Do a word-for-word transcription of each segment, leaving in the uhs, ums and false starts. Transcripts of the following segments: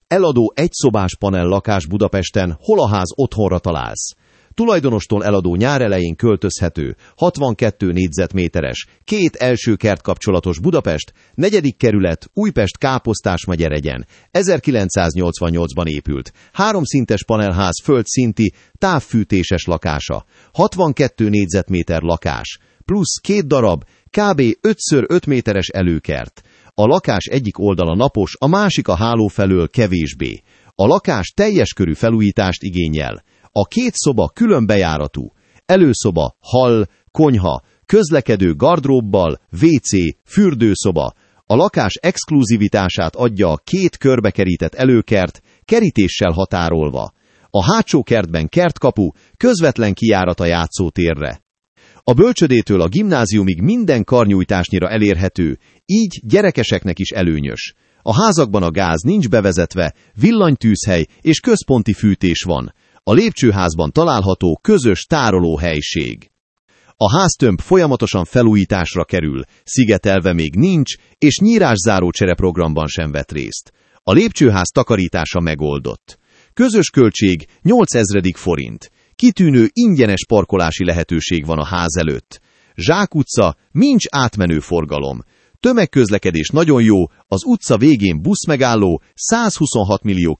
Eladó egyszobás panel lakás Budapesten, hol a ház otthonra találsz. Tulajdonostól eladó nyár elején költözhető, hatvankettő négyzetméteres, két első kert kapcsolatos Budapest, negyedik kerület, Újpest Káposztás megyeregyen, ezerkilencszáznyolcvannyolcban épült, háromszintes panelház földszinti, távfűtéses lakása, hatvankettő négyzetméter lakás, plusz két darab, kb. öt szög öt méteres előkert. A lakás egyik oldala napos, a másik a háló felől kevésbé. A lakás teljes körű felújítást igényel. A két szoba külön bejáratú. Előszoba, hall, konyha, közlekedő gardróbbal, vé cé, fürdőszoba. A lakás exkluzivitását adja a két körbekerített előkert, kerítéssel határolva. A hátsó kertben kertkapu, közvetlen kijárat a játszótérre. A bölcsödétől a gimnáziumig minden karnyújtásnyira elérhető, így gyerekeseknek is előnyös. A házakban a gáz nincs bevezetve, villanytűzhely és központi fűtés van. A lépcsőházban található közös tárolóhelység. A háztömb folyamatosan felújításra kerül, szigetelve még nincs, és nyírászáró csereprogramban sem vett részt. A lépcsőház takarítása megoldott. Közös költség nyolcezer forint. Kitűnő ingyenes parkolási lehetőség van a ház előtt. Zsákutca, nincs átmenő forgalom. Tömegközlekedés nagyon jó, az utca végén buszmegálló, százhuszonhat millió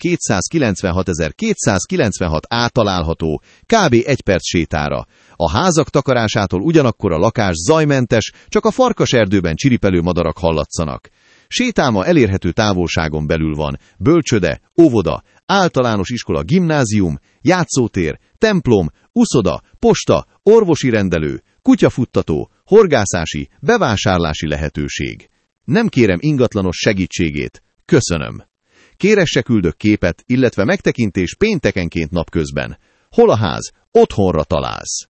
kétszázkilencvenhatezer-kétszázkilencvenhat á található, kb. egy perc sétára. A házak takarásától ugyanakkor a lakás zajmentes, csak a farkaserdőben csiripelő madarak hallatszanak. Sétálma elérhető távolságon belül van, bölcsöde, óvoda, általános iskola, gimnázium, játszótér, templom, uszoda, posta, orvosi rendelő, kutyafuttató, horgászási, bevásárlási lehetőség. Nem kérem ingatlanos segítségét, köszönöm. Kéresse küldök képet, illetve megtekintés péntekenként napközben. Hol a ház? Otthonra találsz.